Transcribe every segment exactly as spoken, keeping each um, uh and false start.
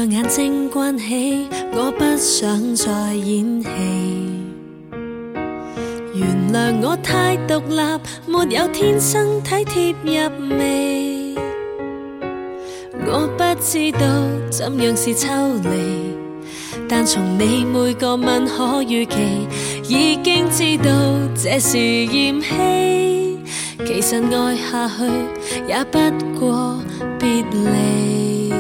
讓眼睛關起，我不想再演戲。原諒我太獨立，沒有天生體貼入微。我不知道怎樣是抽離，但從你每個吻可預期，已經知道這是嫌棄。其實愛下去也不過別離。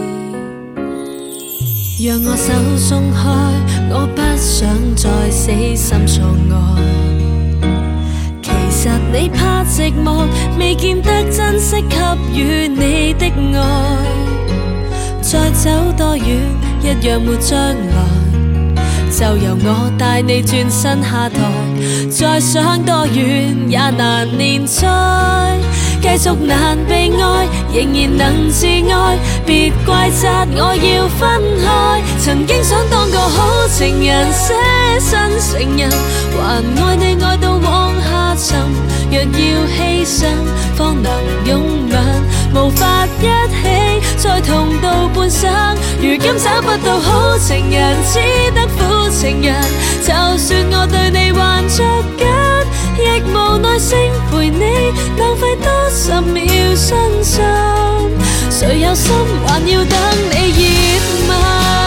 讓我手鬆開，我不想再死心錯愛。其實你怕寂寞，未見得珍惜給予你的愛。再走多遠，一樣沒將來，就由我帶你轉身下台。再想多遠也難連載，繼續難被愛，仍然能自愛。別怪責我要分開，曾經想當個好情人，捨身成人，還愛你愛到往下沉。若要犧牲，方能擁吻，無法一起再同到半生。如今找不到好情人，只得苦情人。就算我對你還着緊，亦無耐性陪你浪費多十秒傷心。誰有心還要等你熱吻？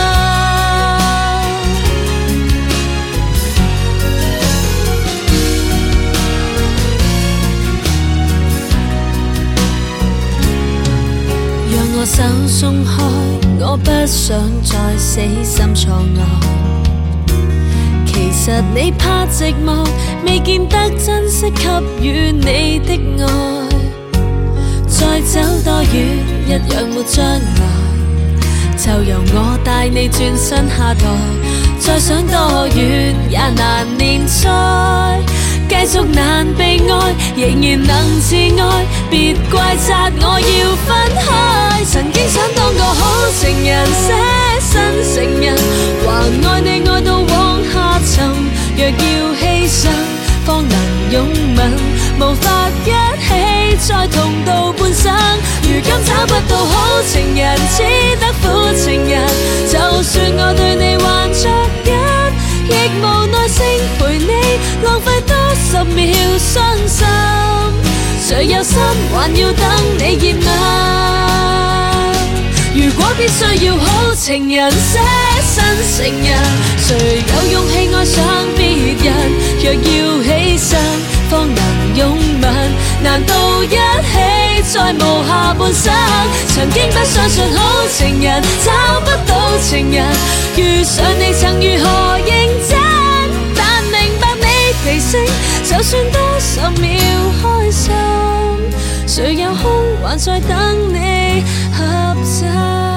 我手鬆開，我不想再死心錯愛。其實你怕寂寞，未見得珍惜給予你的愛。再走多遠，一樣沒將來，就由我帶你轉身下台。再想多遠也難連載，繼續難被愛，仍然能自愛。別怪責我要分開，曾經想當個好情人，捨身成人，還愛你愛到往下沉。若要犧牲，方能擁吻，無法一起再同到半生。如今找不到好情人，只得苦情人。就算我對你還着緊，亦無耐性陪你浪費多十秒傷心。誰有心還要等你熱吻？如果必須要好情人，捨身成人，誰有勇氣愛上別人？若要犧牲，方能擁吻，難道一起再無下半生？曾經不相信好情人，找不到情人，遇上你曾如何認真？但明白你脾性，就算多十秒開心，誰有空還在等你合襯？